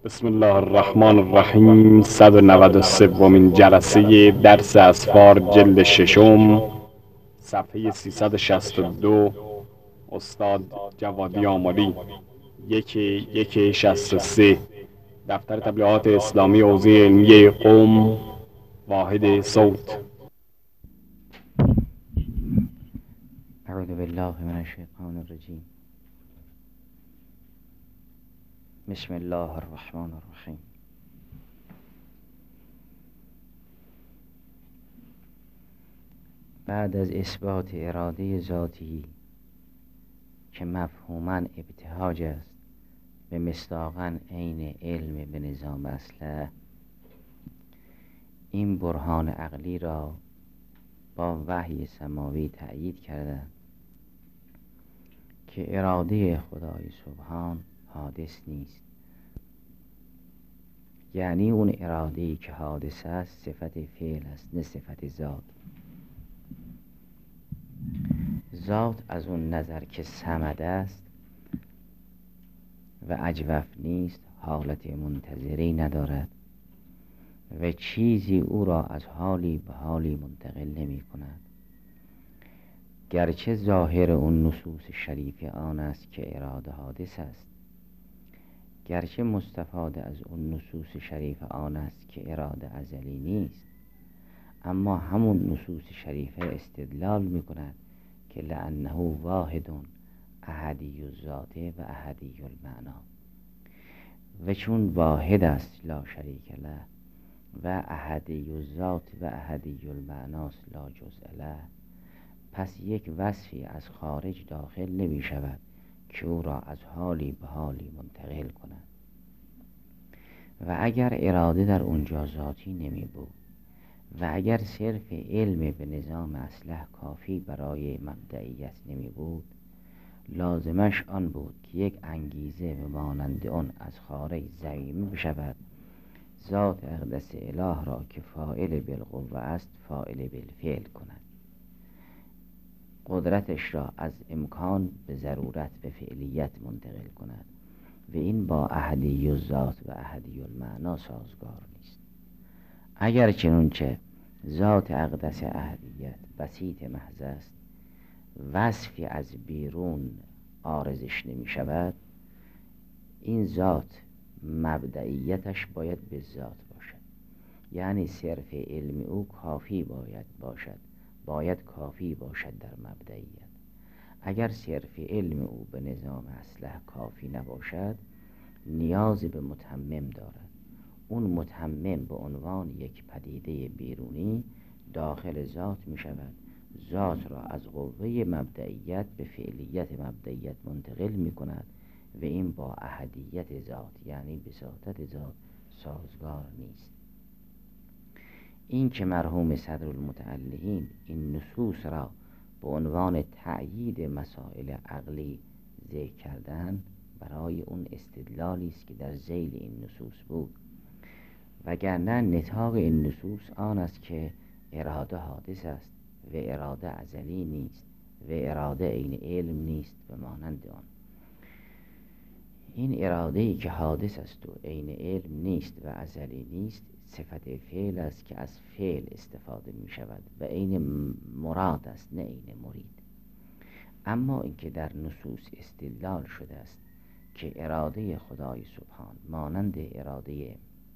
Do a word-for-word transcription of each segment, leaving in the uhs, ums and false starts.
بسم الله الرحمن الرحیم. صد و نود و سومین جلسه درس اسفار جلد ششم، صفحه سیصد و شصت و دو. استاد جوادی آملی. یک یک شصت و سه. دفتر تبلیغات اسلامی حوزه علمیه قم. واحد صوت. اعوذ بالله من الشیطان الرجیم. بسم الله الرحمن الرحیم. بعد از اثبات اراده ذاتی که مفهوماً ابتهاج است به مصداقاً عین علم به نظام اصله، این برهان عقلی را با وحی سماوی تأیید کردند که اراده خدای سبحان حادث نیست، یعنی اون اراده‌ای که حادث است صفت فعل است نه صفت ذات. ذات از اون نظر که صمد است و اجوف نیست، حالت منتظری ندارد و چیزی او را از حالی به حالی منتقل نمی کند، گرچه ظاهر اون نصوص شریف آن است که اراده حادث است، گرچه مستفاد از اون نصوص شریف آن است که اراده ازلی نیست، اما همون نصوص شریفه استدلال می کند که لأنه واحد احدی الذات و احدی المعنا، و چون واحد است لا شریک له و احدی الذات و احدی المعناست لا جزء له، پس یک وصفی از خارج داخل نمی شود که او را از حالی به حالی منتقل کند. و اگر اراده در اونجا ذاتی نمی بود و اگر صرف علم به نظام اصله کافی برای مبدئیت نمی بود، لازمش آن بود که یک انگیزه به مانند آن از خارج زعیمه بشود، ذات اقدس اله را که فاعل بالقوه است فاعل بالفعل کند، قدرتش را از امکان به ضرورت به فعلیت منتقل کند و این با احدی الذات و احدی المعنا سازگار نیست. اگر چنانچه ذات اقدس احدیت بسیط محض است، وصفی از بیرون عارضش نمی شود، این ذات مبدئیتش باید به ذات باشد، یعنی صرف علم او کافی باید باشد باید کافی باشد در مبدئیت. اگر صرف علم او به نظام اصله کافی نباشد، نیاز به متمم دارد. اون متمم به عنوان یک پدیده بیرونی داخل ذات می شود، ذات را از قوه مبدئیت به فعلیت مبدئیت منتقل می کند و این با احدیت ذات یعنی بساطت ذات سازگار نیست. این که مرحوم صدرالمتعلقین این نصوص را به عنوان تأیید مسائل عقلی ذکر کردن، برای اون استدلالی است که در ذیل این نصوص بود، وگرنه نطاق این نصوص آن است که اراده حادث است و اراده ازلی نیست و اراده عین علم نیست و مانند آن. این اراده‌ای که حادث است و عین علم نیست و ازلی نیست صفت فعل است که از فعل استفاده می شود و عین مراد است نه عین مرید. اما اینکه در نصوص استدلال شده است که اراده خدای سبحان مانند اراده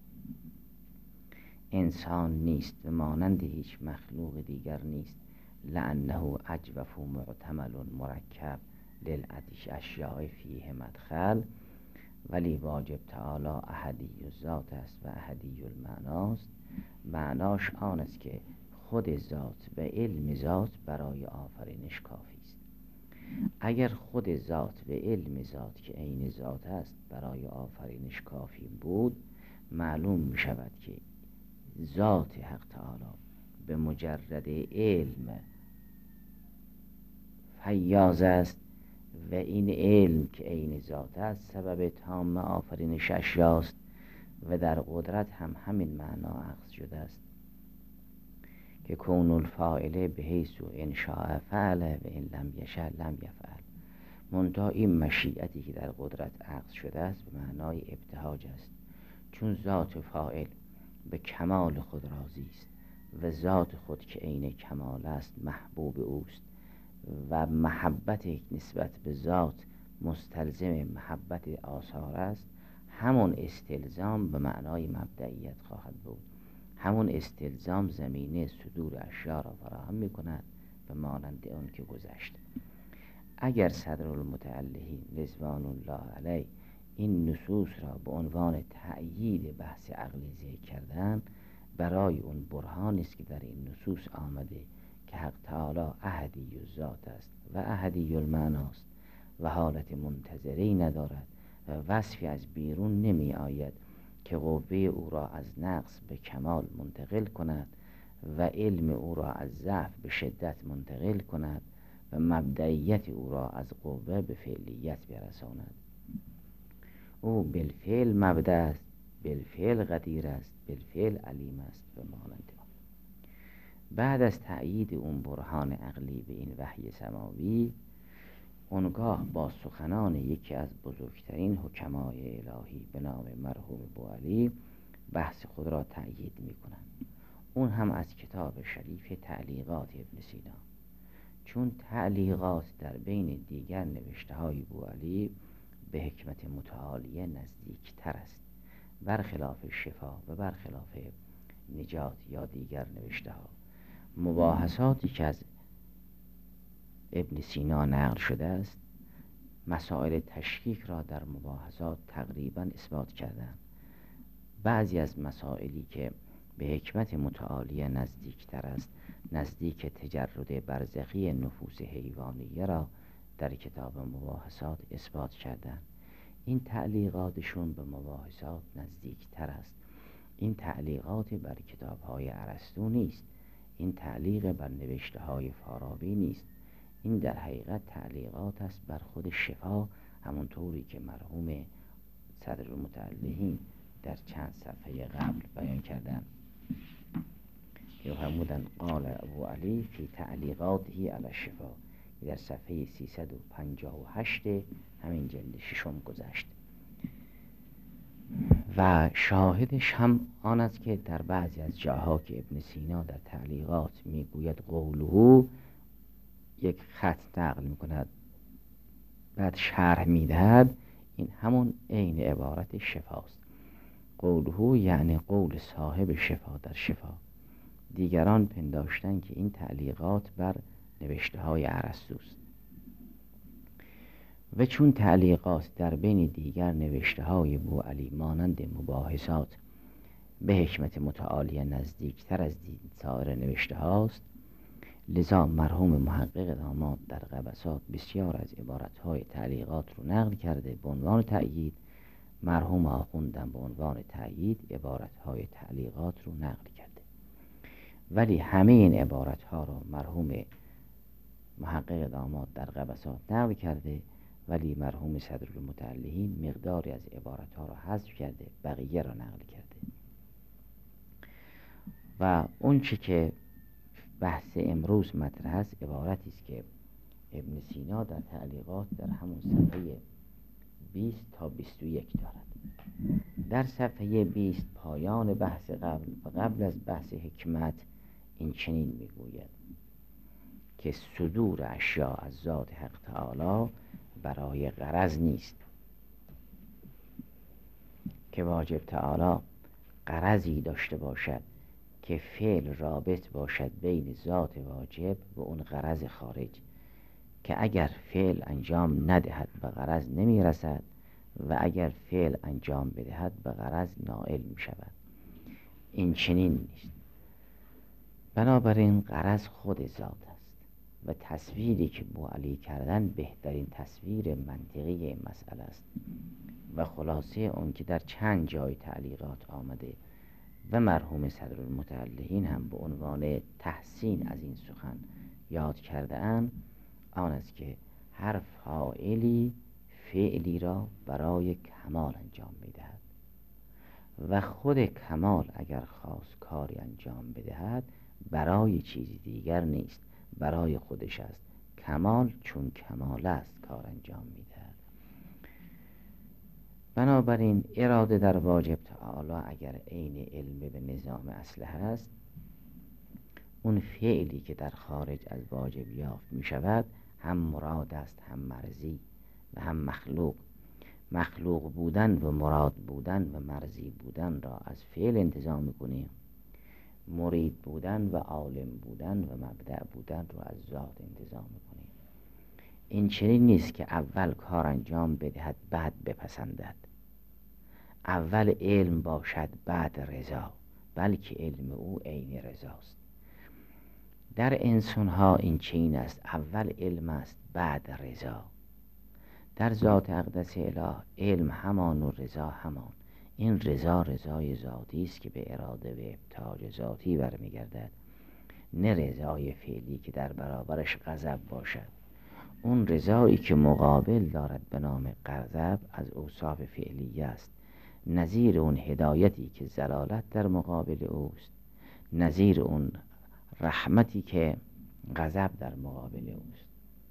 انسان نیست و مانند هیچ مخلوق دیگر نیست، لأنه اجوف معتمل مرکب للعدیش اشیاء فیه مدخل، ولی واجب تعالی احدی الذات است و احدی المعناست. معناش آن است که خود ذات و علم ذات برای آفرینش کافی است. اگر خود ذات و علم ذات که عین ذات است برای آفرینش کافی بود، معلوم می شود که ذات حق تعالی به مجرد علم فیاض است و این علم که عین ذات است سبب تام آفرینش اشیاست و در قدرت هم همین معنا اخذ شده است که کون الفاعل به حیث انشاء فعل و این لم یشاء لم یفعل. منتها این مشیتی که در قدرت اخذ شده است به معنای ابتهاج است چون ذات فاعل به کمال خود راضی است و ذات خود که عین کمال است محبوب اوست و محبت نسبت به ذات مستلزم محبت آثار است، همون استلزام به معنای مبدئیت خواهد بود. همون استلزام زمینه صدور اشیاء را فراهم می کند به مانند اون که گذشت. اگر صدرالمتعلهین رضوان الله علیه این نصوص را به عنوان تأیید بحث عقلی ذکر کردن، برای اون برهانی است که در این نصوص آمده که حق تعالی احدی الذات است و احدی المعناست و حالت منتظری ندارد و وصفی از بیرون نمی آید که قوه او را از نقص به کمال منتقل کند و علم او را از ضعف به شدت منتقل کند و مبدئیت او را از قوه به فعلیت برساند. او بالفعل مبدأ است، بالفعل قدیر است، بالفعل علیم است و مانند آن. بعد از تأیید اون برهان عقلی به این وحی سماوی، اونگاه با سخنان یکی از بزرگترین حکمای الهی به نام مرحوم بوعلی بحث خود را تأیید می کنند. اون هم از کتاب شریف تعلیقات ابن سینا. چون تعلیقات در بین دیگر نوشته های بوعلی به حکمت متعالیه نزدیکتر است، برخلاف شفا و برخلاف نجات یا دیگر نوشته ها. مباحثاتی که از ابن سینا نقل شده است، مسائل تشکیک را در مباحثات تقریبا اثبات کردند. بعضی از مسائلی که به حکمت متعالیه نزدیکتر است، نزدیک تجرد برزخی نفوس حیوانیه را در کتاب مباحثات اثبات کردند. این تعلیقاتشون به مباحثات نزدیکتر است. این تعلیقات بر کتاب‌های ارسطو نیست، این تعلیق بر نوشته های فارابی نیست، این در حقیقت تعلیقات است بر خود شفا، همونطوری که مرحوم صدرالمتعلهین در چند صفحه قبل بیان کردن. فرمودند قال ابو علی فی تعلیقاته علی الشفا، در صفحه سیصد و پنجاه و هشت همین جلد ششم گذشت. و شاهدش هم آن است که در بعضی از جاها که ابن سینا در تعلیقات میگوید قوله، یک خط نقل میکند بعد شرح میدهد، این همون عین عبارت شفاست. قوله یعنی قول صاحب شفا در شفا. دیگران پنداشتن که این تعلیقات بر نوشته های ارسطوست و چون تعلیقات در بین دیگر نوشته های بوعلی مانند مباحثات به حکمت متعالی نزدیکتر از سایر نوشته هاست، لذا مرحوم محقق داماد در قبسات بسیار از عبارت های تعلیقات رو نقل کرده به عنوان تأیید. مرحوم آخوندم به عنوان تأیید عبارت های تعلیقات رو نقل کرده، ولی همه این عبارت ها رو مرحوم محقق داماد در قبسات نقل کرده، ولی مرحوم صدرالمتعلهین مقداری از عبارت ها را حذف کرده، بقیه را نقل کرده. و اون چی که بحث امروز مطرح است عبارتی است که ابن سینا در تعلیقات در همون صفحه بیست تا بیست و یک دارد. در صفحه بیست پایان بحث قبل و قبل از بحث حکمت این چنین میگوید که صدور اشیاء از ذات حق تعالی برای غرض نیست، که واجب تعالی غرضی داشته باشد که فعل رابط باشد بین ذات واجب و اون غرض خارج، که اگر فعل انجام ندهد به غرض نمی رسد و اگر فعل انجام بدهد به غرض نائل می شود. این چنین نیست. بنابراین غرض خود ذات است و تصویری که بوعلی کردن بهترین تصویر منطقی مسئله است و خلاصه اون که در چند جای تعلیقات آمده و مرحوم صدرالمتعلهین هم به عنوان تحسین از این سخن یاد کرده اند، آن است که هر فاعلی فعلی را برای کمال انجام میدهد و خود کمال اگر خواست کاری انجام بدهد برای چیزی دیگر نیست، برای خودش است. کمال چون کمال است کار انجام میدهد. بنابراین اراده در واجب تعالی اگر عین علم به نظام اصله هست، اون فعلی که در خارج از واجب یافت می شود هم مراد است، هم مرضی و هم مخلوق. مخلوق بودن و مراد بودن و مرضی بودن را از فعل انتزاع می‌کنیم، مرید بودن و عالم بودن و مبدأ بودن را از ذات انتزاع می‌کنیم. این چنین نیست که اول کار انجام بدهد بعد بپسندد، اول علم باشد بعد رضا، بلکه علم او عین رضاست. در انسان ها این چنین است، اول علم است بعد رضا. در ذات اقدس اله علم همان و رضا همان. این رضا رضای ذاتی است که به اراده و ابتهاج ذاتی برمیگردد، نه رضای فعلی که در برابرش غضب باشد. اون رضایی که مقابل دارد به نام غضب از اوصاف فعلی است، نظیر اون هدایتی که ضلالت در مقابل اوست، نظیر اون رحمتی که غضب در مقابل اوست.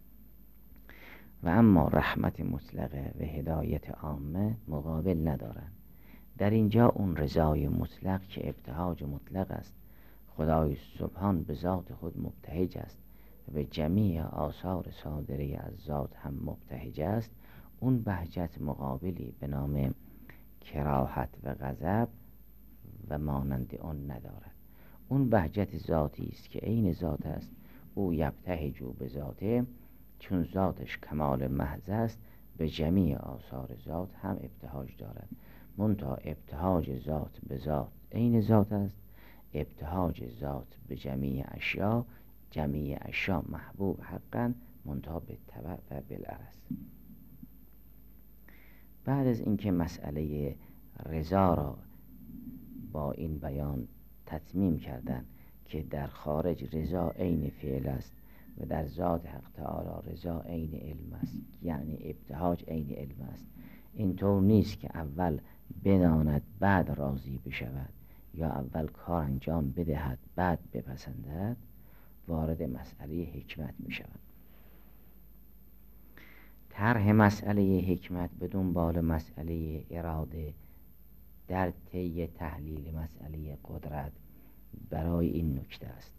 و اما رحمت مطلقه و هدایت عامه مقابل ندارند. در اینجا اون رضای مطلق که ابتهاج مطلق است، خدای سبحان به ذات خود مبتهج است و به جمیع آثار صادره از ذات هم مبتهج است، اون بهجت مقابلی به نام کراهت و غضب و مانند آن ندارد. اون بهجت ذاتی است که عین ذات است. او یبتهج به ذاته، چون ذاتش کمال محض است به جمیع آثار ذات هم ابتهاج دارد. منتها ابتهاج ذات به ذات عین ذات است، ابتهاج ذات به جمیع اشیا، جمیع اشیا محبوب حقا، منتها به تبع و بالعرض. بعد از اینکه مسئله رضا را با این بیان تتمیم کردن که در خارج رضا عین فعل است و در ذات حق تعالی رضا عین علم است، یعنی ابتهاج عین علم است، اینطور نیست که اول بداند بعد راضی بشود یا اول کار انجام بدهد بعد بپسندد، وارد مسئله حکمت می شود. طرح مسئله حکمت به دنبال مسئله اراده در طی تحلیل مسئله قدرت برای این نکته است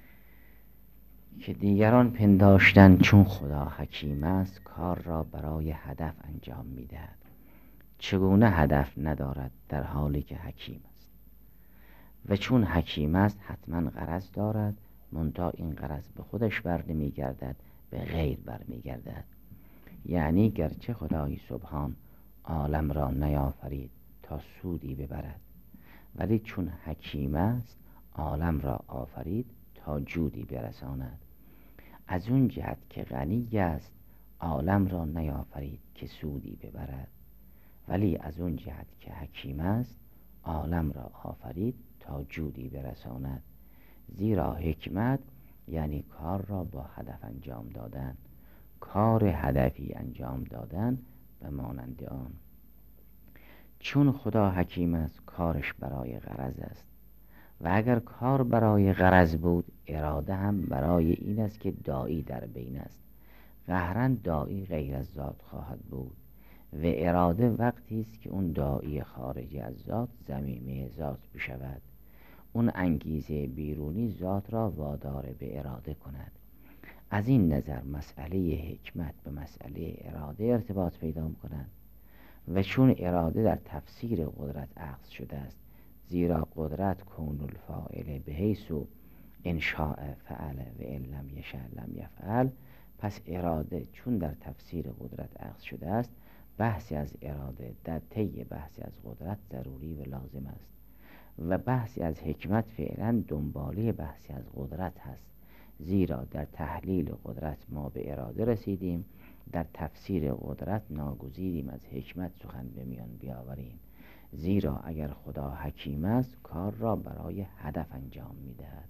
که دیگران پنداشتن چون خدا حکیم است کار را برای هدف انجام می دهد. چگونه هدف ندارد در حالی که حکیم است؟ و چون حکیم است حتما غرض دارد، منتها این غرض به خودش بر نمی گردد، به غیر بر می گردد. یعنی گرچه خدای سبحان عالم را نیافرید تا سودی ببرد، ولی چون حکیم است عالم را آفرید تا جودی برساند. از اون جهت که غنی است عالم را نیافرید که سودی ببرد، ولی از اون جهت که حکیم است عالم را آفرید تا جودی برساند. زیرا حکمت یعنی کار را با هدف انجام دادن، کار هدفی انجام دادن و مانند آن. چون خدا حکیم است کارش برای غرض است، و اگر کار برای غرض بود اراده هم برای این است که داعی در بین است. قهرن داعی غیر از ذات خواهد بود و اراده وقتی است که اون داعی خارجی از ذات ضمیمه ذات بشود. اون انگیزه بیرونی ذات را وادار به اراده کند. از این نظر مسئله حکمت به مسئله اراده ارتباط پیدا کند. و چون اراده در تفسیر قدرت اخذ شده است، زیرا قدرت کون الفاعل به حیث ان شاء فعل و ان لم یشاء لم یفعل، پس اراده چون در تفسیر قدرت اخذ شده است، بحثی از اراده در طی بحثی از قدرت ضروری و لازم است و بحثی از حکمت فعلا دنباله بحثی از قدرت هست. زیرا در تحلیل قدرت ما به اراده رسیدیم، در تفسیر قدرت ناگزیریم از حکمت سخن به میان بیاوریم. زیرا اگر خدا حکیم است کار را برای هدف انجام میدهد.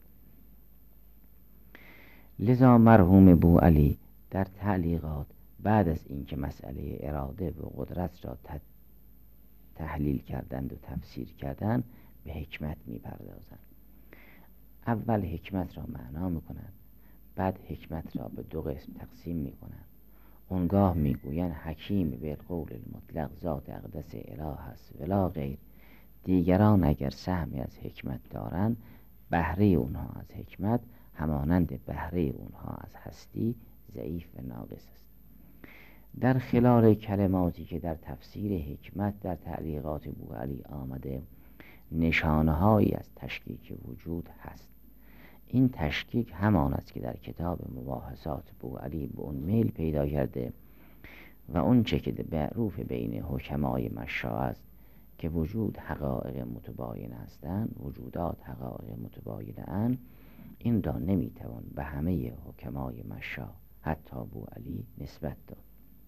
لذا مرحوم بوعلی در تعلیقات بعد از اینکه مسئله اراده و قدرت را تحلیل کردند و تفسیر کردند به حکمت میپردازند. اول حکمت را معنا میکنند، بعد حکمت را به دو قسم تقسیم میکنند. اونگاه میگویند حکیم بالقول المطلق ذات اقدس اله است ولا غیر. دیگران اگر سهمی از حکمت دارند، بهره اونها از حکمت همانند بهره اونها از هستی ضعیف و ناقص است. در خلال کلماتی که در تفسیر حکمت در تعلیقات بوعلی آمده، نشانه‌هایی از تشکیک وجود هست. این تشکیک همان است که در کتاب مباحثات بوعلی به اون میل پیدا کرده و اون چه که معروف بین حکمای مشا است که وجود حقایق متباین هستند، وجودات حقایق متباین اند، این را نمیتوان به همه حکمای مشا حتی بوعلی نسبت داد.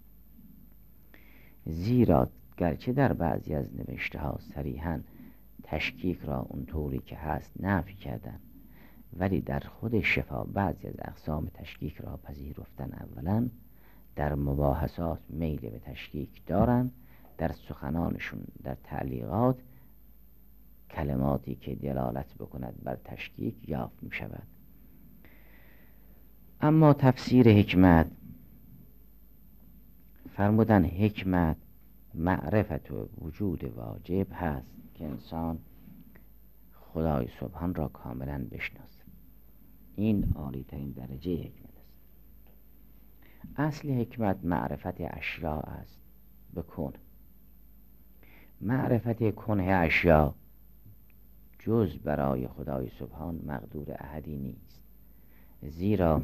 زیرا گرچه در بعضی از نوشته ها صریحاً تشکیک را اونطوری که هست نفی کردن، ولی در خود شفا بعضی از اقسام تشکیک را پذیرفتن. اولا در مباحثات میل به تشکیک دارن، در سخنانشون در تعلیقات کلماتی که دلالت بکند بر تشکیک یافت می شود. اما تفسیر حکمت فرمودن حکمت معرفت و وجود واجب هست که انسان خدای سبحان را کاملا بشناسد. این عالی ترین درجه حکمت است. اصل حکمت معرفت اشیاء است به کن. معرفت کنه اشیاء جز برای خدای سبحان مقدور احدی نیست، زیرا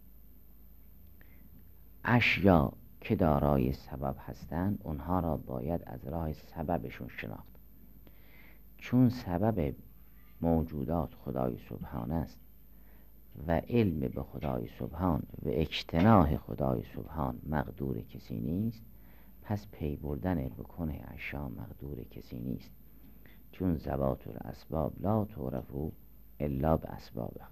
اشیاء که دارای سبب هستند اونها را باید از راه سببشون شناخت. چون سبب موجودات خدای سبحان است و علم به خدای سبحان و اجتناح خدای سبحان مقدور کسی نیست، پس پی بردن به کنه اشیاء مقدور کسی نیست. چون ذوات الاسباب لا تعرفو الا باسبابها.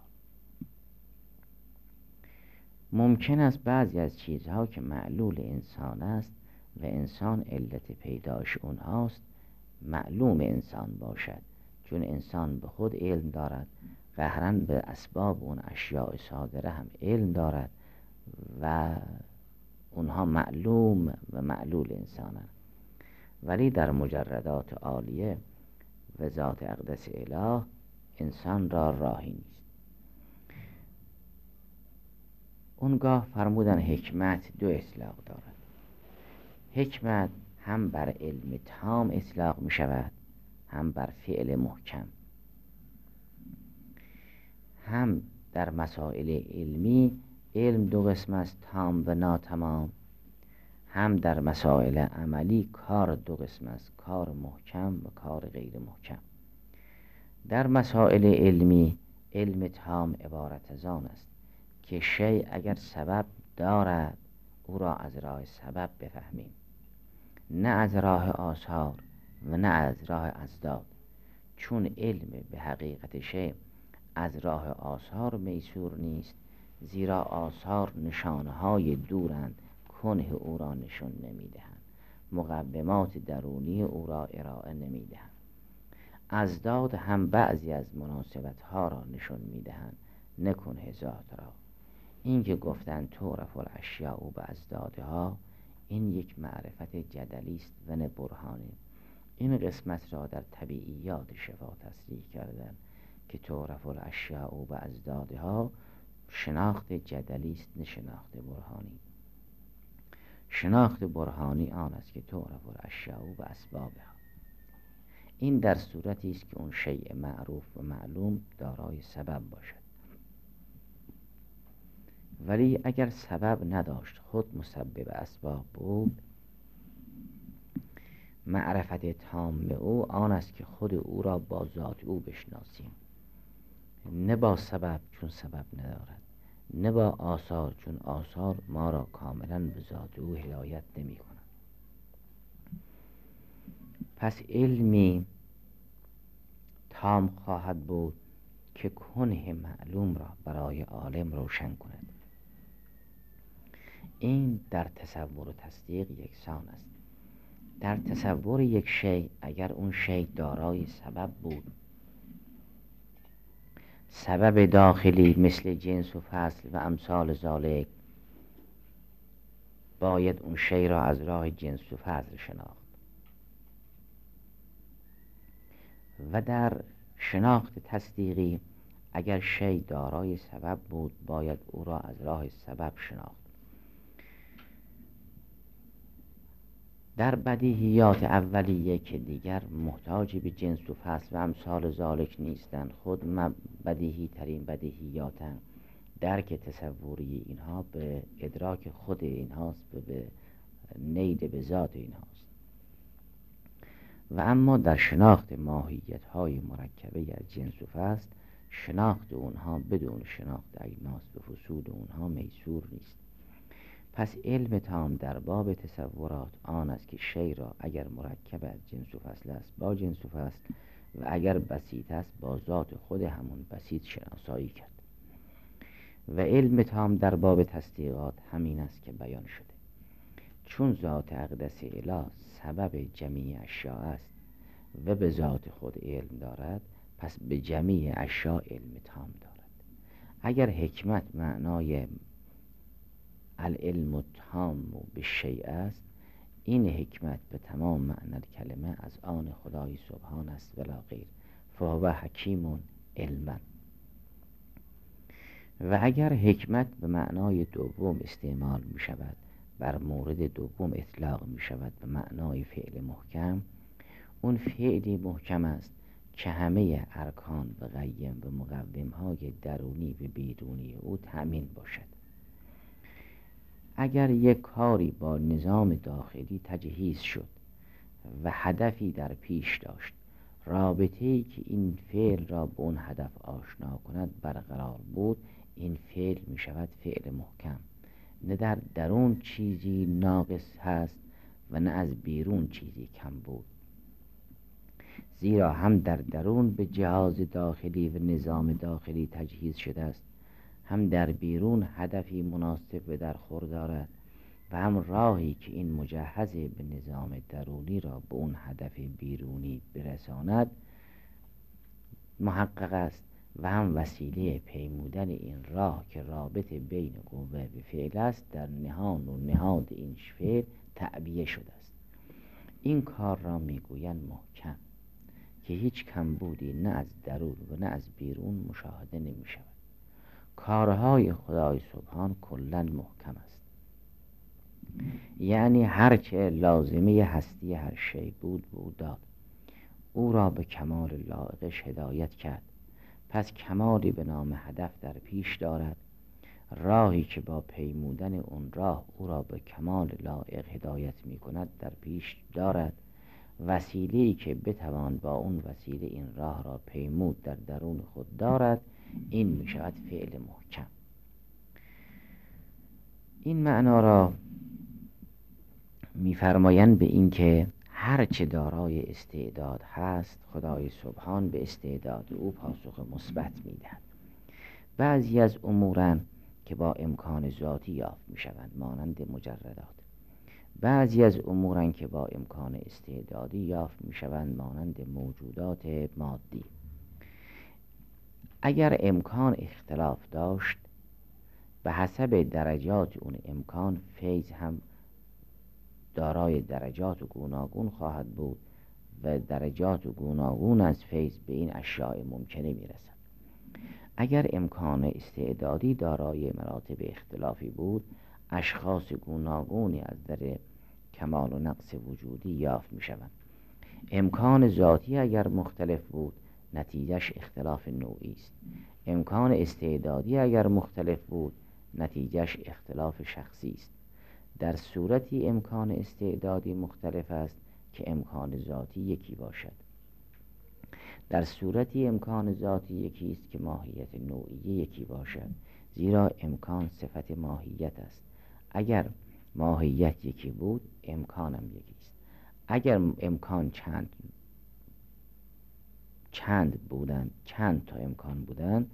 ممکن است بعضی از چیزها که معلول انسان است و انسان علت پیداش اونهاست معلوم انسان باشد، چون انسان به خود علم دارد، قهرن به اسباب اون اشیاء صادره هم علم دارد و اونها معلوم و معلول انسانند. ولی در مجردات عالیه و ذات اقدس اله انسان را راهی نیست. اونگاه فرمودن حکمت دو اطلاق دارد. حکمت هم بر علم تام اطلاق می شود، هم بر فعل محکم. هم در مسائل علمی علم دو قسم است، تام و ناتمام. هم در مسائل عملی کار دو قسم است، کار محکم و کار غیر محکم. در مسائل علمی علم تام عبارت از آن است که شیء اگر سبب دارد او را از راه سبب بفهمیم، نه از راه آثار و نه از راه ازداد. چون علم به حقیقت شیء از راه آثار میسور نیست، زیرا آثار نشانهای دورند، کنه او را نشون نمیدهند، مقومات درونی او را ارائه نمیدهند. ازداد هم بعضی از مناسبتها را نشون میدهند، نه کنه ذات را. این که گفتند تعرف الاشیاء به ازدادها، این یک معرفت جدلی است و نه برهانی. این قسمت را در طبیعیات شفا تصریح کردند که تعرف الاشیاء به ازدادها شناخت جدلی است نه شناخت برهانی. شناخت برهانی آن است که تعرف الاشیاء به اسبابها. این در صورتی است که اون شیء معروف و معلوم دارای سبب باشد. ولی اگر سبب نداشت، خود مسبب اسباب بود، معرفت تام او آن است که خود او را با ذات او بشناسیم، نه با سبب چون سبب ندارد، نه با آثار چون آثار ما را کاملا به ذات او هدایت نمی کند. پس علمی تام خواهد بود که کنه معلوم را برای عالم روشن کند. این در تصور و تصدیق یکسان است. در تصور یک شیء اگر اون شیء دارای سبب بود، سبب داخلی مثل جنس و فصل و امثال ذالک، باید اون شی را از راه جنس و فضل شناخت و در شناخت تصدیقی اگر شی دارای سبب بود باید او را از راه سبب شناخت. در بدیهیات اولیه که دیگر محتاج به جنس و فصل و امثال ذالک نیستند، خود بدیهی ترین بدیهیاتند، درک تصوری اینها به ادراک خود اینهاست و به نیل به ذات اینهاست. و اما در شناخت ماهیت های مرکبه از جنس و فصل، شناخت اونها بدون شناخت اجناس به فصول اونها میسور نیست. پس علم تام در باب تصورات آن است که شی را اگر مرکب از جنس و فصل است با جنس و فصل و اگر بسیط است با ذات خود همون بسیط شناسایی کرد. و علم تام در باب تصدیقات همین است که بیان شده. چون ذات اقدس اله سبب جمیع اشیاء است و به ذات خود علم دارد، پس به جمیع اشیاء علم تام دارد. اگر حکمت معنای العلم التام به شیء است، این حکمت به تمام معنی کلمه از آن خدای سبحان است ولا غیر، فهو حکیم علما. و اگر حکمت به معنای دوم استعمال می شود، بر مورد دوم اطلاق می شود به معنای فعل محکم، اون فعلی محکم است که همه ارکان و قیم و مقوم های درونی و بیرونی او تأمین باشد. اگر یک کاری با نظام داخلی تجهیز شد و هدفی در پیش داشت، رابطه‌ای که این فعل را به اون هدف آشنا کند برقرار بود، این فعل می شود فعل محکم. نه در درون چیزی ناقص هست و نه از بیرون چیزی کم بود، زیرا هم در درون به جهاز داخلی و نظام داخلی تجهیز شده است، هم در بیرون هدفی مناسب و در خور دارد و هم راهی که این مجهز به نظام درونی را به اون هدف بیرونی برساند محقق است و هم وسیله پیمودن این راه که رابط بین قوه و فعل است در نهان و نهاد این فعل تعبیه شده است. این کار را میگویند محکم که هیچ کمبودی نه از درون و نه از بیرون مشاهده نمی شود. کارهای خدای سبحان کلن محکم است، یعنی هرچه لازمه هستی هر شی بود به او داد، او را به کمال لایقش هدایت کرد. پس کمالی به نام هدف در پیش دارد، راهی که با پیمودن اون راه او را به کمال لایق هدایت می کند در پیش دارد، وسیله‌ای که بتوان با اون وسیله این راه را پیمود در درون خود دارد. این می شود فعل محکم. این معنا را می فرمایند به این که هر چه دارای استعداد هست خدای سبحان به استعداد او پاسخ مثبت می دهد. بعضی از امورن که با امکان ذاتی یافت می شوند مانند مجردات، بعضی از امورن که با امکان استعدادی یافت می شوند مانند موجودات مادی. اگر امکان اختلاف داشت، به حسب درجات اون امکان فیض هم دارای درجات و گوناگون خواهد بود و درجات و گوناگون از فیض به این اشیاء ممکنه می رسد. اگر امکان استعدادی دارای مراتب اختلافی بود، اشخاص گوناگونی از در کمال و نقص وجودی یافت می شوند. امکان ذاتی اگر مختلف بود، نتیجهش اختلاف نوعی است. امکان استعدادی اگر مختلف بود، نتیجهش اختلاف شخصی است. در صورتی امکان استعدادی مختلف است که امکان ذاتی یکی باشد. در صورتی امکان ذاتی یکی است که ماهیت نوعی یکی باشد، زیرا امکان صفت ماهیت است. اگر ماهیت یکی بود، امکانم یکی است. اگر امکان چند چند بودن، چند تا امکان بودن،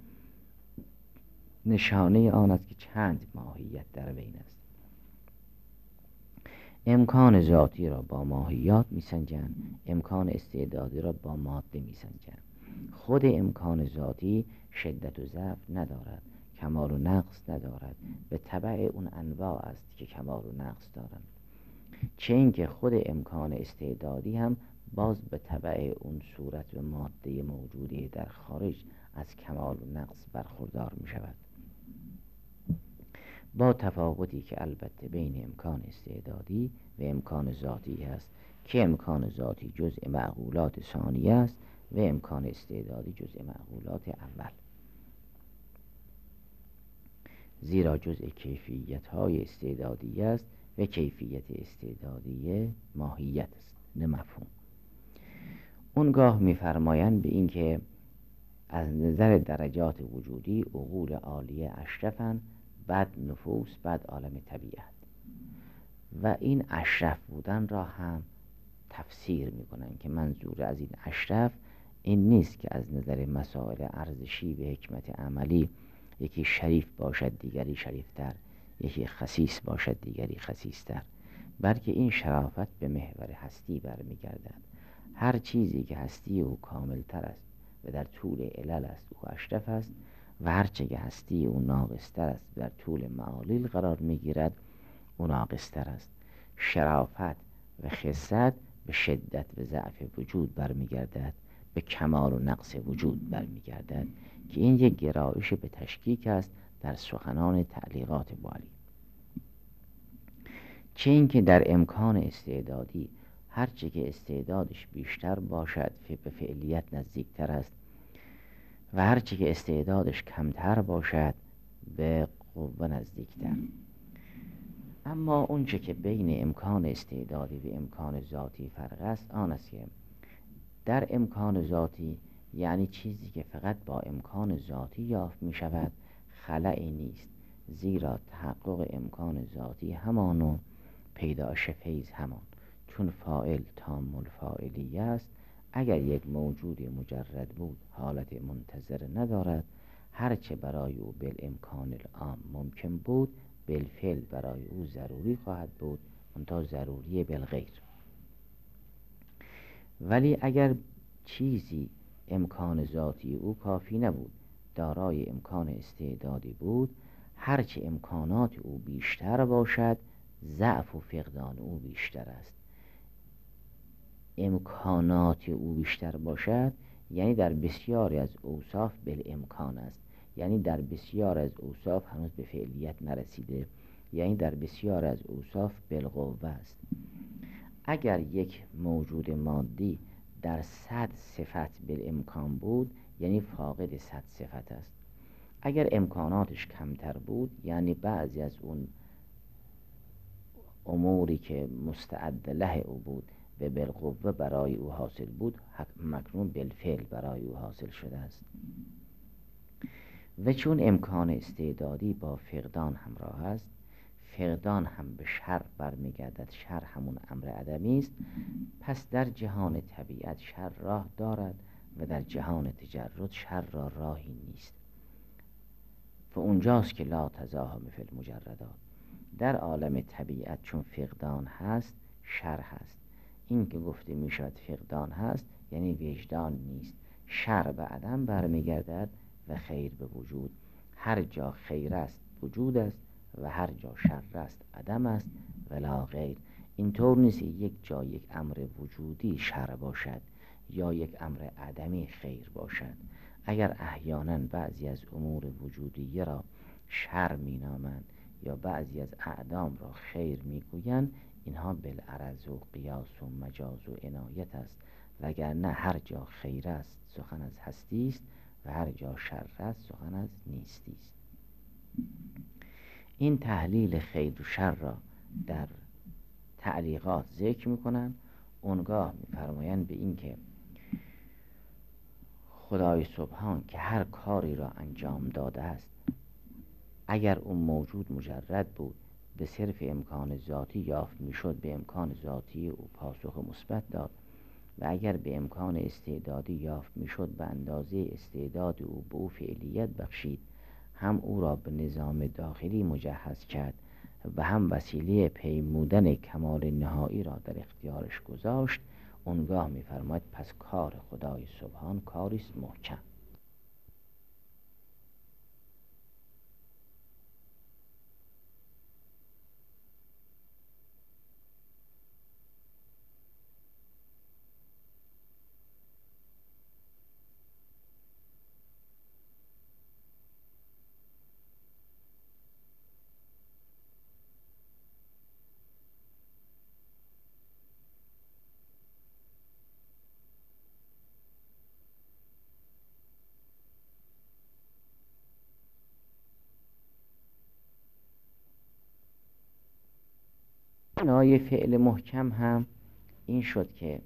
نشانه آن است که چند ماهیت در بین است. امکان ذاتی را با ماهیات میسنجند، امکان استعدادی را با ماده میسنجند. خود امکان ذاتی شدت و ضعف ندارد کمال و نقص ندارد، به تبع اون انواع است که کمال و نقص دارند. چه اینکه خود امکان استعدادی هم باز به تبع اون صورت و ماده موجودی در خارج از کمال و نقص برخوردار می شود، با تفاوتی که البته بین امکان استعدادی و امکان ذاتی است که امکان ذاتی جزء معقولات ثانیه است و امکان استعدادی جزء معقولات اول، زیرا جزء کیفیت های استعدادی است و کیفیت استعدادی ماهیت است نه مفهوم. اونگاه می‌فرمایند به این که از نظر درجات وجودی عقول عالیه اشرفن، بعد نفوس، بعد عالم طبیعت، و این اشرف بودن را هم تفسیر میکنن که منظور از این اشرف این نیست که از نظر مسائل ارزشی و حکمت عملی یکی شریف باشد دیگری شریفتر، یکی خسیس باشد دیگری خسیستر، بلکه این شرافت به محور هستی برمیگردد. هر چیزی که هستی او کاملتر است و در طول علل است او اشرف است، و هر چه که هستی او ناقصتر است و در طول معالل قرار میگیرد او ناقصتر است. شرافت و خست به شدت و ضعف وجود برمیگردد، به کمال و نقص وجود برمیگردد که این یک گرایش به تشکیک است در سخنان تعلیقات والی. چه اینکه در امکان استعدادی هرچه که استعدادش بیشتر باشد به فعلیت نزدیکتر است و هرچه که استعدادش کمتر باشد به قوه نزدیکتر. اما اونچه که بین امکان استعدادی و امکان ذاتی فرق است آن است که در امکان ذاتی، یعنی چیزی که فقط با امکان ذاتی یافت می شود، خلأی نیست، زیرا تحقق امکان ذاتی همان و پیداش فیض همان، چون فاعل تام الفاعلیه است. اگر یک موجود مجرد بود حالت منتظر ندارد، هرچه برای او بالامکان العام ممکن بود بالفعل برای او ضروری خواهد بود، منتها ضروری بالغیر. ولی اگر چیزی امکان ذاتی او کافی نبود، دارای امکان استعدادی بود، هرچه امکانات او بیشتر باشد ضعف و فقدان او بیشتر است. امکانات او بیشتر باشد یعنی در بسیاری از اوصاف بالامکان است، یعنی در بسیار از اوصاف هنوز به فعلیت نرسیده، یعنی در بسیار از اوصاف بالقوه است. اگر یک موجود مادی در صد صفت بالامکان بود یعنی فاقد صد صفت است. اگر امکاناتش کمتر بود یعنی بعضی از اون اموری که مستعد له او بود و بالقوه برای او حاصل بود مکنون بالفعل برای او حاصل شده است. و چون امکان استعدادی با فقدان همراه است، فقدان هم به شر برمیگردد، شر همون امر عدمی است، پس در جهان طبیعت شر راه دارد و در جهان تجرد شر را راهی نیست. و اونجاست که لا تزاحم فی المجردات. در عالم طبیعت چون فقدان هست شر هست. این که گفته می شود فقدان هست یعنی وجدان نیست. شر به عدم برمیگردد و خیر به وجود. هر جا خیر است وجود است و هر جا شر است عدم است ولا غیر. اینطور نیست یک جا یک امر وجودی شر باشد یا یک امر عدمی خیر باشد. اگر احیانا بعضی از امور وجودیه را شر می نامند یا بعضی از اعدام را خیر می گویند، اینها بالعرض و قیاس و مجاز و عنایت است، وگرنه هر جا خیر است سخن از هستی است و هر جا شر است سخن از نیستی است. این تحلیل خیر و شر را در تعلیقات ذکر میکنن. اونگاه میفرمایند به این که خدای سبحان که هر کاری را انجام داده است، اگر اون موجود مجرد بود به صرف امکان ذاتی یافت میشد، به امکان ذاتی او پاسخ مثبت داد، و اگر به امکان استعدادی یافت میشد به اندازه استعداد او به او فعلیت بخشید، هم او را به نظام داخلی مجهز کرد و هم وسیله پیمودن کمال نهایی را در اختیارش گذاشت. اونگاه میفرماید پس کار خدای سبحان کاریست محکم. معنای فعل محکم هم این شد که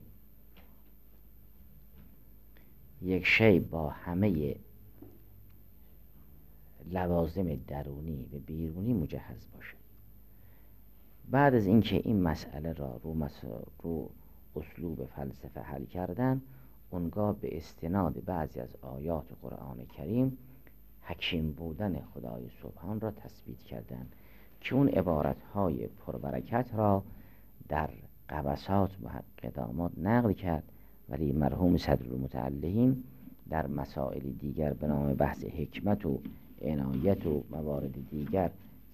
یک شی با همه لوازم درونی و بیرونی مجهز باشه. بعد از اینکه این مسئله را رو, مس... رو اسلوب فلسفه حل کردن، اونگاه به استناد بعضی از آیات قرآن کریم حکیم بودن خدای سبحان را تثبیت کردند که اون عبارتهای پربرکت را در قبسات و حق داماد نقل کرد، ولی مرحوم صدرالمتعلهین در مسائل دیگر به نام بحث حکمت و عنایت و موارد دیگر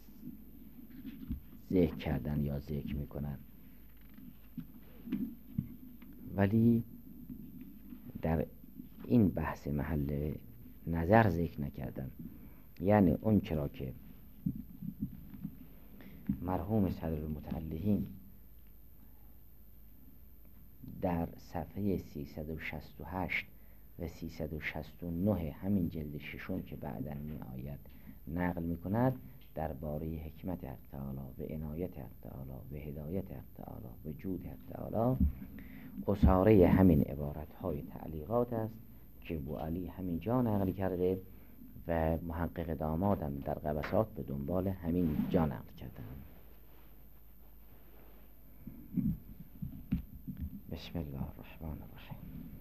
ذکر کردن یا ذکر میکنن، ولی در این بحث محل نظر ذکر نکردن. یعنی اون چرا که مرحوم صدرالمتعلهین در صفحه سیصد و شصت و هشت و سیصد و شصت و نه همین جلد ششم که بعداً می آید نقل می کند درباره حکمت حق تعالی و عنایت حق تعالی و هدایت حق تعالی و جود حق تعالی، اصاره همین عبارت های تعلیقات است که ابو علی همین جا نقل کرده و محقق دامادم در قبسات به دنبال همین جا نقل کرده. بسم الله الرحمن الرحیم.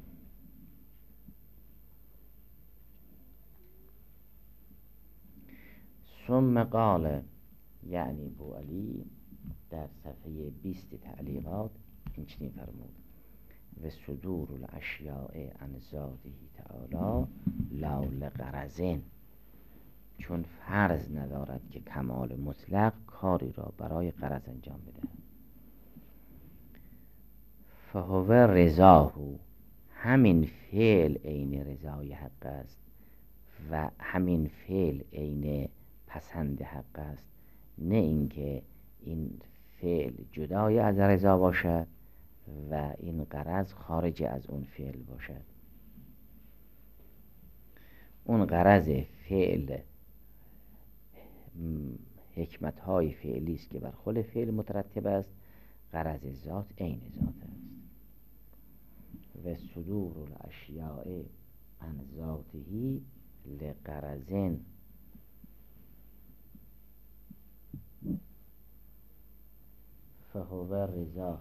ثم قال، یعنی ابو علی در صفحه بیست تعلیقات این چنین فرمود: و صدور الاشیاء عن ذاته تعالی لا لغرض، چون فرض ندارد که کمال مطلق کاری را برای غرض انجام بده. فهو رضاه، همین فعل عین رضای حق است و همین فعل عین پسند حق است، نه اینکه این فعل جدای از رضا باشد و این غرض خارج از اون فعل باشد. اون غرض فعل حکمت های فعلی است که بر خل فعل مترتب است، غرض ذات عین ذات است. و صدور الاشیاء عن ذاته لغرض، فهو رضا.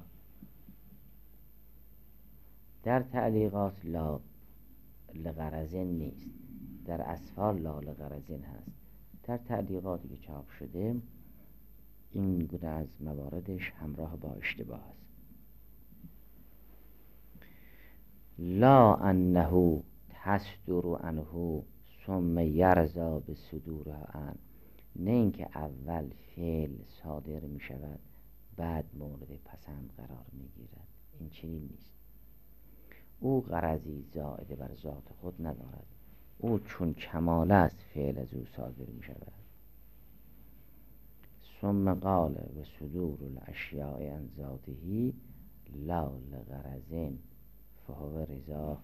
در تعلیقات لا لغرض نیست، در اسفار لا لغرض هست. در تعلیقاتی که چاپ شده این گونه از مواردش همراه با اشتباه است. لا انه تصدر عنه ثم یرضا بصدورها عن، نه اینکه اول فعل صادر می شود بعد مورد پسند قرار می گیرد، این چنین نیست. او غرضی زائد بر ذات خود ندارد، او چون کمال است فعل از او صادر می شود. ثم قال و صدور الاشیاء عن ذاته لا لغرض فهو رضا،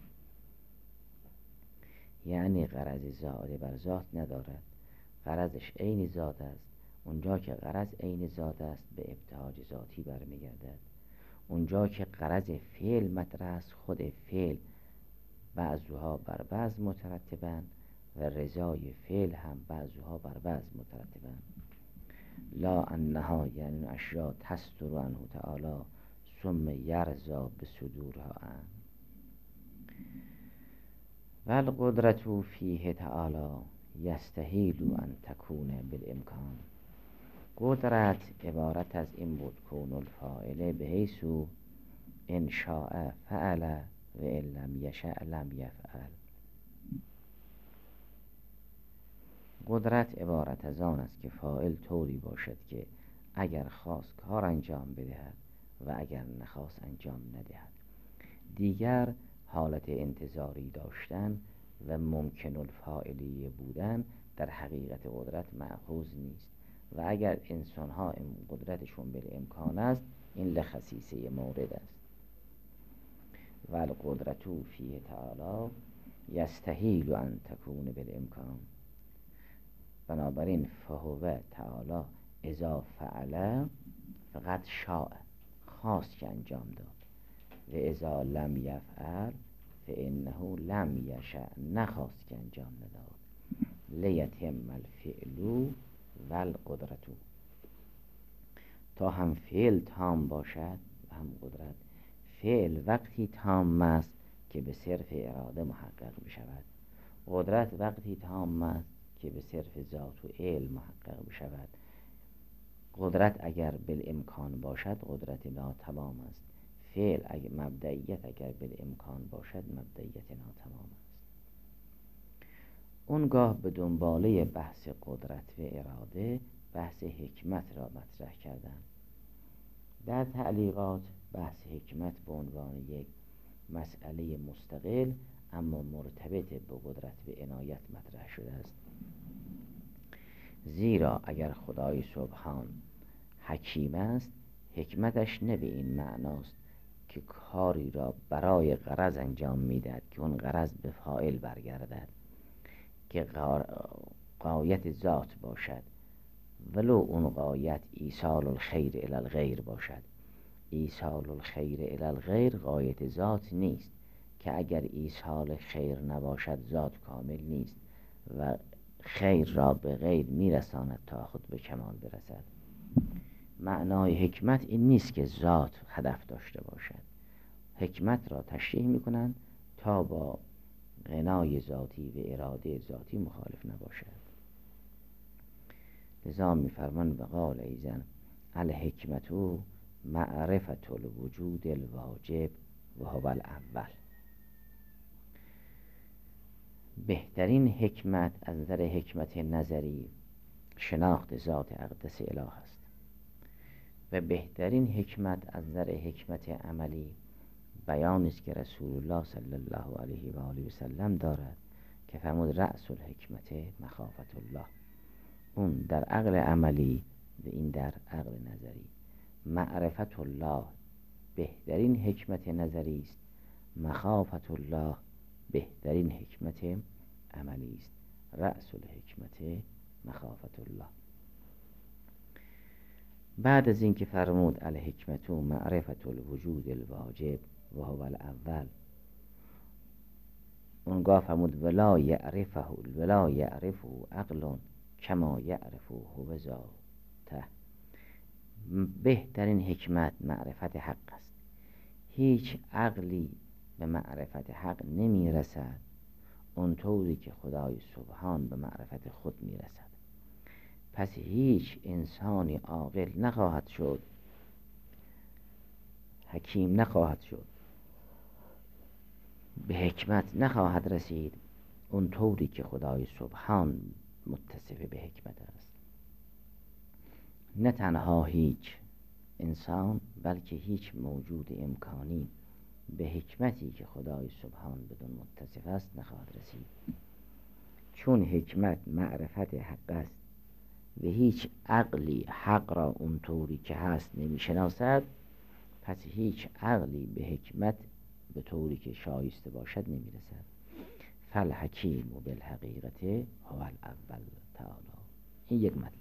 یعنی غرض زائد بر ذات ندارد، غرضش عین ذات است. اونجا که غرض عین ذات است به ابتهاج ذاتی برمیگردد. اونجا که غرض فعل مطرح است، خود فعل بعضها بر بعض مترتبند و رضای فعل هم بعضها بر بعض مترتبند. لا انها یعنی اشیاء تصدر عنه تعالی ثم یرضا بصدورها عن. و القدرة فیه تعالی یستحیل ان تکون بالامکان، قدرت عبارت از این بود کون الفاعل به حیث ان شاء فعل و ان لم یشاء لم یفعل. قدرت عبارت از آن است که فاعل طوری باشد که اگر خواست کار انجام بدهد و اگر نخواست انجام ندهد. دیگر حالت انتظاری داشتن و ممکن الفاعلی بودن در حقیقت قدرت مأخوذ نیست و اگر انسان ها قدرتشون بالامکان است این لخصیصه مورد است. و القدرة فیه تعالی یستحیل ان تکون بالامکان، بنابراین فهو تعالی اذا فعل فقط شاء خواست که انجام داد. و اذا لم یفعل فانه لم یشأ نخواست که انجام نداد. لیتم الفعل و القدرت، تا هم فعل تام باشد و هم قدرت. فعل وقتی تام است که به صرف اراده محقق می شود. قدرت وقتی تام است که به صرف ذات و علم محقق می شود. قدرت اگر بالامکان باشد قدرت ناتمام است. فعل اگر مبدئیت اگر بالامکان باشد مبدئیت ناتمام است. اونگاه به دنباله بحث قدرت و اراده بحث حکمت را مطرح کردن. در تعلیقات بحث حکمت به عنوان یک مسئله مستقل اما مرتبط به قدرت و عنایت مطرح شده است. زیرا اگر خدای سبحان حکیم است، حکمتش نه به این معناست که کاری را برای غرض انجام میدهد که اون غرض به فاعل برگردد، که غایت ذات باشد، ولو اون غایت ایصال الخیر الی الغیر باشد. ایصال الخیر الی الغیر غایت ذات نیست، که اگر ایصال خیر نباشد ذات کامل نیست و خیر را به غیر میرساند تا خود به کمال برسد. معنای حکمت این نیست که ذات هدف داشته باشد. حکمت را تشریح میکنند تا با غنای ذاتی و اراده ذاتی مخالف نباشد. لذا میفرمان وقال ایزن الحکمت معرفت الوجود الواجب و هو الاول. بهترین حکمت از نظر حکمت نظری شناخت ذات اقدس اله است و بهترین حکمت از نظر حکمت عملی بیانی است که رسول الله صلی الله علیه و آله و سلم دارد که فرمود رأس الحکمت مخافت الله. اون در عقل عملی و این در عقل نظری. معرفت الله بهترین حکمت نظری است، مخافت الله بهترین حکمت عملی است. رأس الحکمت مخافت الله. بعد از اینکه فرمود الحکمت معرفت الوجود الواجب و هو الاول، اونگاه فرمود ولا یعرفه ولا یعرفه عقل کما یعرفه هو ذاته. بهترین حکمت معرفت حق است. هیچ عقلی به معرفت حق نمی رسد اونطوری که خدای سبحان به معرفت خود می رسد. پس هیچ انسانی عاقل نخواهد شد، حکیم نخواهد شد، به حکمت نخواهد رسید اونطوری که خدای سبحان متصف به حکمت است. نه تنها هیچ انسان بلکه هیچ موجود امکانی به حکمتی که خدای سبحان بدون متصف است نخواهد رسید. چون حکمت معرفت حق است و هیچ عقلی حق را اونطوری که هست نمیشناسد، پس هیچ عقلی به حکمت به طوری که شایسته باشد نمیرسد. فالحکیم بالحقیقت هو الاول تعالی. این یک مطلب.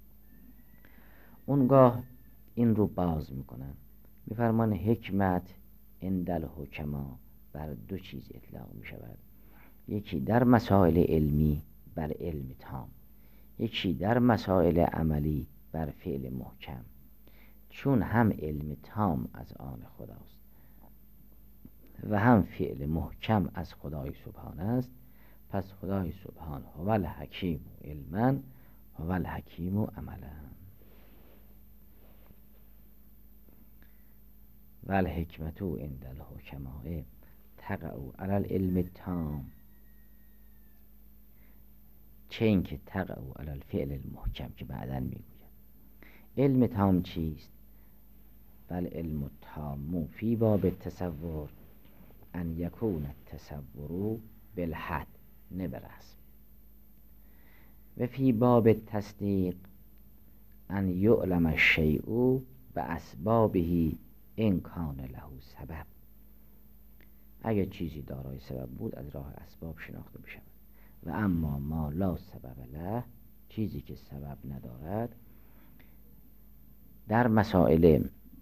اونگاه این رو باز میکنن، میفرمان حکمت عند الحکما بر دو چیز اطلاق میشود. یکی در مسائل علمی بر علم تام، یکی در مسائل عملی بر فعل محکم. چون هم علم تام از آن خداست و هم فعل محکم از خدای سبحان است، پس خدای سبحان هو الحکیم علما هو الحکیم عملا. و الحکمت عند الحکماء تقع علی العلم التام، چه این که تقع علی الفعل المحکم که بعداً میگوید. علم تام چیست؟ بل علم التام فی باب التصور ان یکون التصور بالحد نه برسم، و فی باب التصدیق ان یعلم الشیء باسبابه ان کان له سبب. اگر چیزی دارای سبب بود از راه اسباب شناخته بشود، و اما ما لا سبب له، چیزی که سبب ندارد در مسائل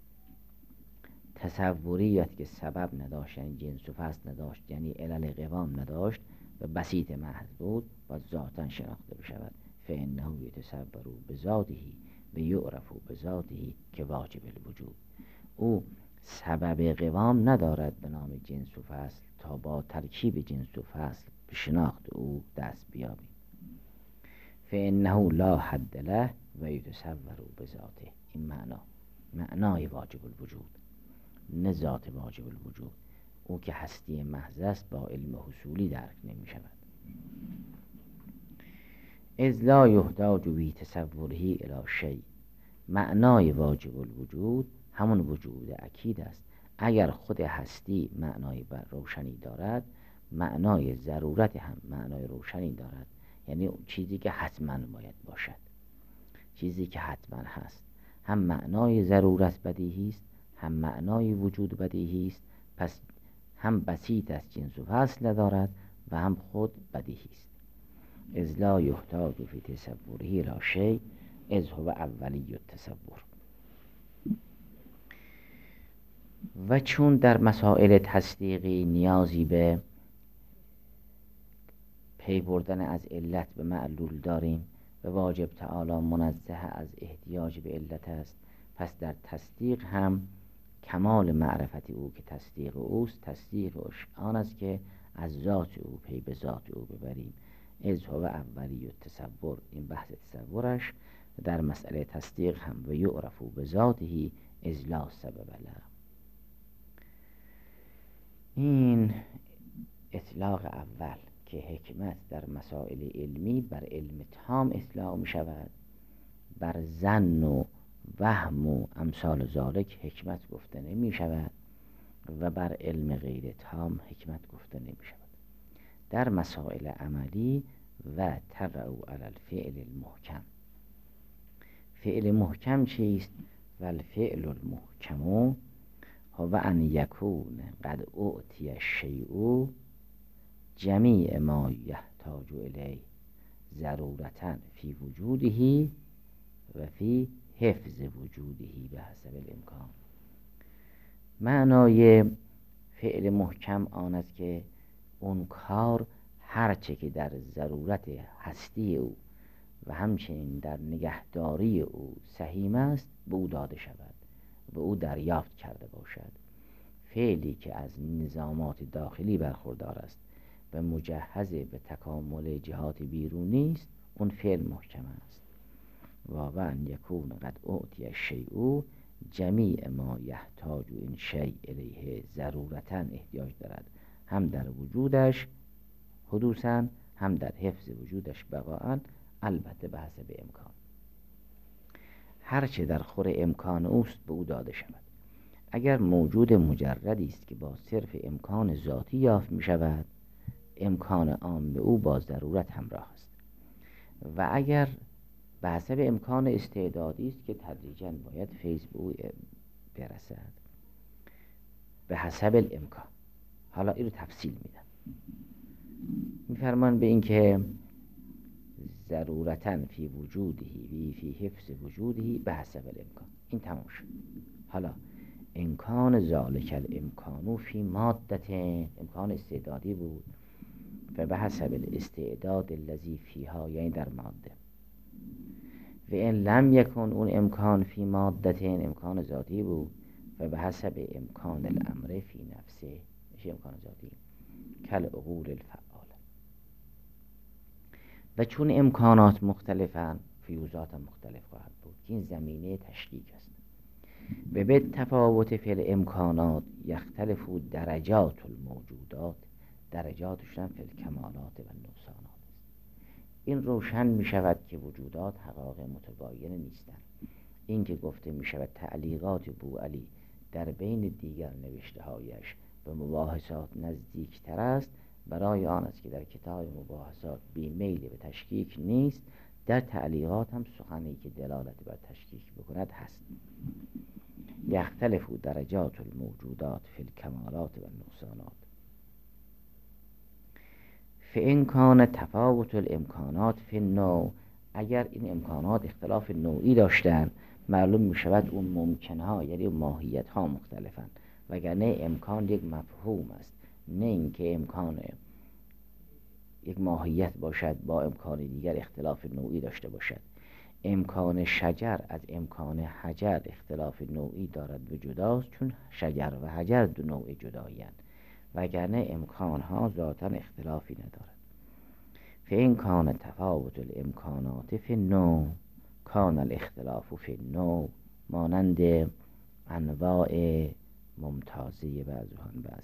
تصوریت که سبب نداشت، یعنی جنس و فصل نداشت، یعنی علل قوام نداشت و بسیط محض بود و ذاتا شناخته بشود. فانه یتصور بذاته و یعرف بذاته که واجب الوجود. او سبب قوام ندارد به نام جنس و فصل تا با ترکیب جنس و فصل به شناخت او دست بیابیم. فانه لا حد له و یتصور بذاته. این معنا معنای واجب الوجود، نه ذات واجب الوجود. او که هستی محض است با علم حصولی درک نمی شود. اذ لا یحتاج بی تصوره الی شیء. معنای واجب الوجود همون وجود اکید است. اگر خود هستی معنای روشنی دارد، معنای ضرورت هم معنای روشنی دارد، یعنی چیزی که حتما باید باشد، چیزی که حتما هست. هم معنای ضرورت بدیهی است، هم معنای وجود بدیهی است. پس هم بسیط از جنس و فصل دارد و هم خود بدیهی است. اذ لا یحتاج فی تصوره الی شیء اذ هو اولی التصور. و چون در مسائل تصدیقی نیازی به پی بردن از علت به معلول داریم و واجب تعالی منزه از احتیاج به علت است، پس در تصدیق هم کمال معرفت او که تصدیق اوست، تصدیق آن است که از ذات او پی به ذات او ببریم. اذ هو اولی التصور، این بحث تصورش در مسئله تصدیق هم و یعرف بذاته اذ لا سبب له. این اطلاق اول که حکمت در مسائل علمی بر علم تام اطلاق می شود، بر ظن و وهم و امثال ذالک حکمت گفته نمی شود و بر علم غیر تام حکمت گفته نمی شود. در مسائل عملی و ترعو علی الفعل المحکم. فعل محکم چیست؟ و الفعل المحکم هو ان یکون قد اعطی الشیء جمیع ما یحتاج الیه ضرورتا فی وجوده و فی حفظ وجوده به حسب الامکان. معنای فعل محکم آن است که اون کار هرچه که در ضرورت هستی او و همچنین در نگهداری او سهیم است به او داده شود، به او دریافت کرده باشد. فعلی که از نظامات داخلی برخوردار است و مجهز به تکامل جهات بیرونی است، اون فعل محکم است. و ان یکون قد اعطی الشیء جمیع ما یحتاج این شیء الیه ضرورتا احتیاج دارد، هم در وجودش حدوثا هم در حفظ وجودش بقاءً، البته به حسب امکان. هرچه در خور امکان اوست به او داده شود. اگر موجود مجردی است که با صرف امکان ذاتی یافت می شود، امکان عام به او با ضرورت همراه است. و اگر به حسب امکان استعدادی است که تدریجاً باید فیض به او برسد، به حسب الامکان. حالا این رو تفصیل میدم. میفرمان به این که ضرورتاً فی وجوده و فی حفظ وجوده به حسب الامکان. این تمام شد. حالا امکان ذالک الامکانو فی مادت، امکان استعدادی بود و به حسب الاستعداد الذی فیها، یعنی در ماده. و این لم یکن، اون امکان فی مادت امکان ذاتی بود و به حسب امکان الامر فی نفسه، میشه امکان ذاتی کل عقول الفعال. و چون امکانات مختلفن، فیوزات هم مختلف خواهد بود که این زمینه تشریک است. و به تفاوت فی الامکانات یختلف درجات الموجودات، درجاتشون فی الکمالات و النقصانات. این روشن می شود که وجودات حقایق متباین نیستند. این که گفته می شود تعلیقات بوعلی در بین دیگر نوشته هایش به مباحثات نزدیک تر است، برای آن است که در کتاب مباحثات بی میل به تشکیک نیست، در تعلیقات هم سخنی که دلالت بر تشکیک بکند هست. یختلف درجات الموجودات فی الکمالات و النقصانات. فإن کان تفاوت الامکانات فی النوع، اگر این امکانات اختلاف نوعی داشتن معلوم می شود اون ممکن ها یعنی ماهیت ها مختلفن، وگرنه امکان یک مفهوم است، نه اینکه امکان یک ماهیت باشد با امکان دیگر اختلاف نوعی داشته باشد. امکان شجر از امکان حجر اختلاف نوعی دارد و جداست، چون شجر و حجر دو نوع جدایی‌اند، وگرنه امکان ها ذاتاً اختلافی ندارد. فإن کان تفاوت الامکانات فی النوع کان الاختلاف فی النوع، مانند انواع ممتازه بعضها عن بعض.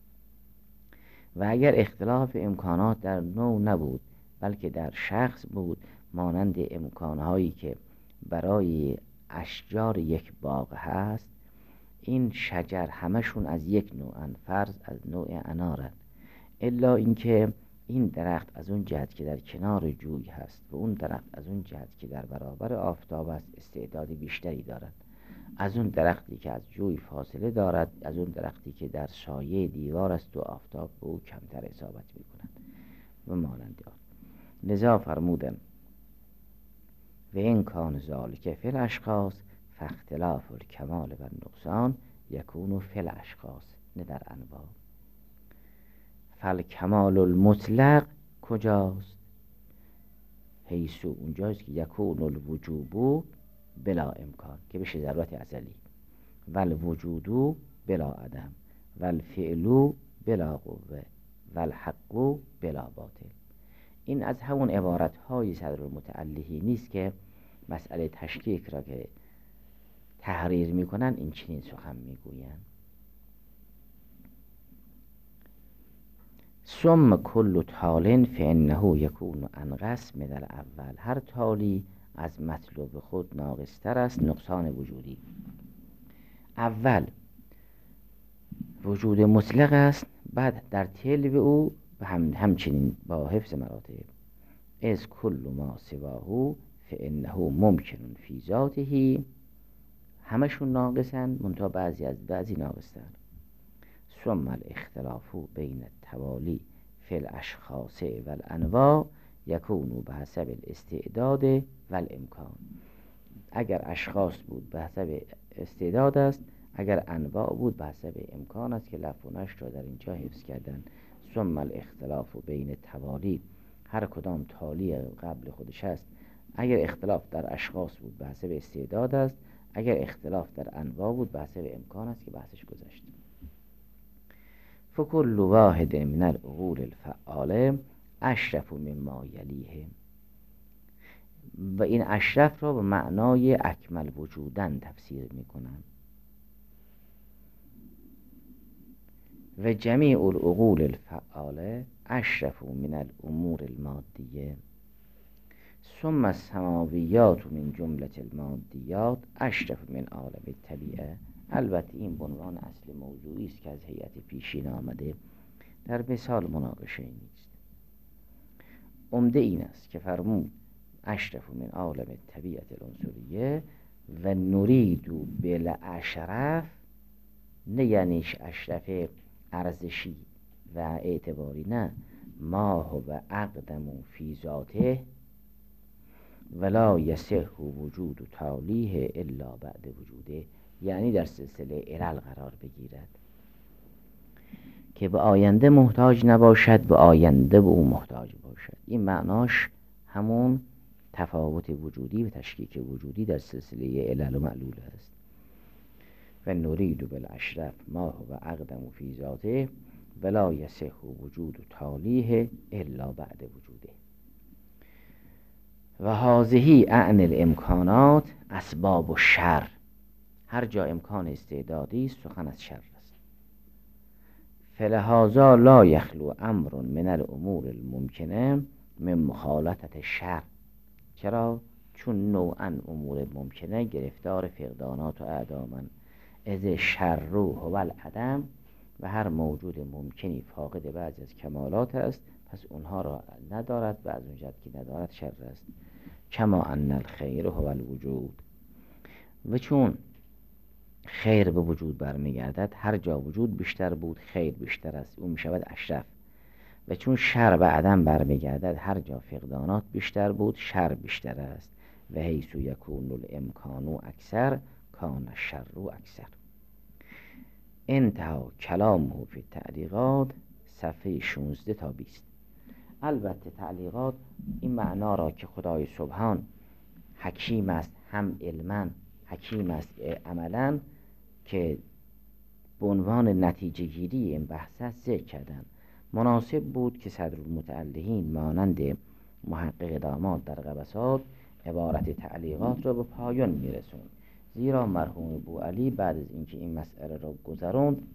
و اگر اختلاف امکانات در نوع نبود بلکه در شخص بود، مانند امکانهایی که برای اشجار یک باغ هست، این شجر همشون از یک نوعن، فرض از نوع انارند، الا اینکه این درخت از اون جهت که در کنار جوی هست و اون درخت از اون جهت که در برابر آفتاب است استعداد بیشتری دارد. از اون درختی که از جوی فاصله دارد، از اون درختی که در سایه دیوار است و آفتاب به او کمتر اصابت می کند و مانند آن. لذا فرمودن و این کان ذالک فی الاشخاص فاختلاف الکمال و النقصان یکون فی الاشخاص، نه در انواع. فالکمال المطلق کجاست؟ حیثو اونجاست که یکون الوجوب بلا امکان، که بشه ضرورت ازلی، والوجود بلا عدم، والفعل بلا قوه، والحق بلا باطل. این از همون عبارت های صدر المتعلیه نیست که مسئله تشکیک را که تحریر میکنن این چنین سخن میگوین. ثم کل تال فانه یکون انقص من الاول، هر تالی از مطلوب خود ناقصتر است نقصان وجودی. اول وجود مطلق است، بعد در تلو او هم همچنین با حفظ مراتب. از کل ما سواه فانه ممکن فی ذاته، همشون ناقصن منتها بعضی از بعضی ناقصتر. ثم الاختلاف بین التوالی فی الاشخاص و الانواع یکون بحسب الاستعداد و الامکان. اگر اشخاص بود به حسب استعداد است، اگر انواع بود به حسب امکان است که لفظ و نشر را در اینجا حفظ کردن. ثم الاختلاف بین توالی، هر کدام تالی قبل خودش است، اگر اختلاف در اشخاص بود به حسب استعداد است، اگر اختلاف در انواع بود به حسب امکان است که بحثش گذشت. فکل واحد من العقول الفعاله اشرف مما یلیه، و این اشرف را به معنای اکمل وجودن تفسیر میکنند. و جمیع العقول الفعاله اشرف من الامور المادیه، ثم السماویات من جمله المادیات اشرف من عالم الطبیعه. البته این به عنوان اصل موضوعی است که از هیئت پیشین آمده، در مثال مناقشه نیست. عمده این است که فرمود اشرف من عالم الطبیعه العنصریه و نرید بالاشرف، نه یعنی اشرف ارزشی و اعتباری، نه، ما هو اقدم فی ذاته ولا یصح وجود تالیه الا بعد وجوده، یعنی در سلسله علل قرار بگیرد که به آینده محتاج نباشد، به آینده به او محتاج باشد. این معناش همون تفاوت وجودی و تشکیک وجودی در سلسله علل و معلول است. و نرید بالاشرف ما هو اقدم فی ذاته ولا یصح وجود تالیه الا بعد وجوده. و هذه اعن الامکانات اسباب الشر، هر جا امکان استعدادی است سخن از شر است. فلهذا لا یخلو امر من الامور الممکنه من مخالطت شر. چرا؟ چون نوعا امور ممکنه گرفتار فقدانات و اعدامن. از شر هو العدم، و هر موجود ممکنی فاقد بعضی از کمالات است، پس اونها را ندارد و از اون جهت که ندارد شر است. کما ان الخیر هو الوجود، و چون خیر به وجود برمیگردد، هر جا وجود بیشتر بود خیر بیشتر است، اون میشود اشرف. و چون شر به عدم برمیگردد، هر جا فقدانات بیشتر بود شر بیشتر است. و حیث یکون الامکان اکثر کان الشر اکثر. انتها کلامه فی تعلیقات صفحه شانزده تا بیست. البته تعلیقات این معنا را که خدای سبحان حکیم است، هم علما حکیم است عملا، که به عنوان نتیجه گیری این بحث ذکر کردن، مناسب بود که صدرالمتعلقین مانند محقق داماد در قبسات عبارت تعلیقات را به پایان میرسون، زیرا مرحوم بوعلی بعد از اینکه این مسئله را گذراند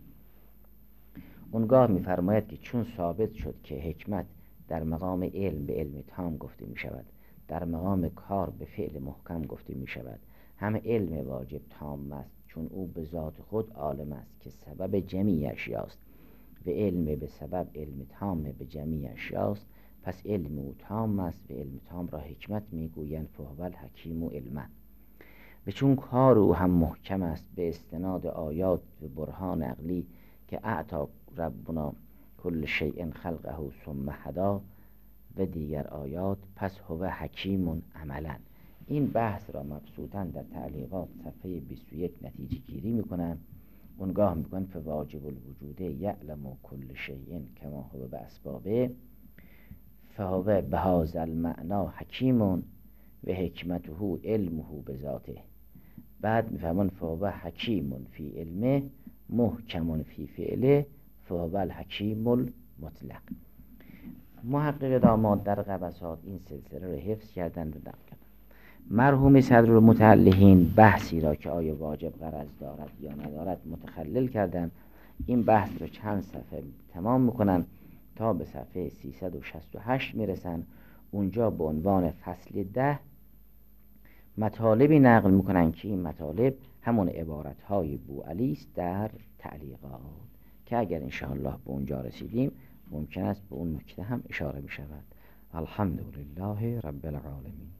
اونگاه میفرماید که چون ثابت شد که حکمت در مقام علم به علم تام گفته می شود، در مقام کار به فعل محکم گفته می شود، هم علم واجب تام است چون او به ذات خود عالم است که سبب جمیع اشیاست و علم به سبب علم تام به جمیع اشیاست، پس علم او تام است و علم تام را حکمت میگویند فهو الحکیم و علما. و چون کار او هم محکم است به استناد آیات و برهان عقلی که اعطا ربنا کل شیء خلقه ثم هدا و دیگر آیات، پس هو حکیم عملا. این بحث را مبسوطاً در تعلیقات صفحه بیست و یک نتیجه گیری میکنن. اونگاه میکنن فواجب الوجود یعلم کل شیء کما هو به اسبابه فهو بهذا المعنی حکیم و حکمته علمه بذاته. بعد میفهمون فهو حکیم فی علمه محکم فی فعله فهو الحکیم المطلق. محقق داماد در قبسات این سلسله را حفظ کردن و نقل کردن. مرحوم صدرالمتعلقین بحثی را که آیا واجب غرض دارد یا ندارد متخلل کردن. این بحث رو چند صفحه تمام میکنن تا به صفحه سیصد و شصت و هشت میرسن. اونجا به عنوان فصل ده مطالبی نقل میکنن که این مطالب همون عبارتهای بوعلی است در تعلیقات، که اگر انشاءالله به اونجا رسیدیم ممکن است به اون نکته هم اشاره می شود. الحمدلله رب العالمین.